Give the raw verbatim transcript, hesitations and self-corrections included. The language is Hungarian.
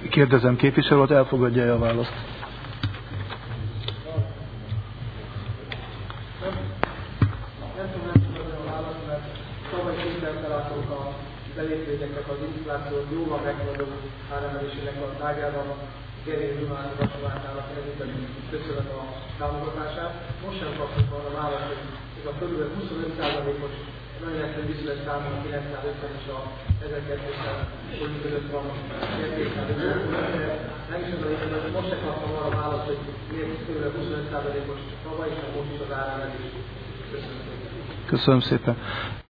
Kérdezem, képviselőt elfogadja a választ? Nem tudom, nem tudom a választ, mert tavaly képen találtuk a belépvényeknek az inflációt jóval megmaradó áremelésének a tágában, Gerény Dunán Vasovántának nevében köszönöm a támogatását. Most sem kaptuk volna a választ, hogy ez a körülbelül huszonöt százalékos nagyon egyszerű viszonylag számon a kilencszázötven és a ezerkétszáz forint között van kétszáz-ötven. Nem is az a lényeg, hogy most sem kaptam arra a választ, hogy miért körülbelül huszonöt százalékos tavaly és most is az áremelés. Köszönöm szépen. Köszönöm szépen.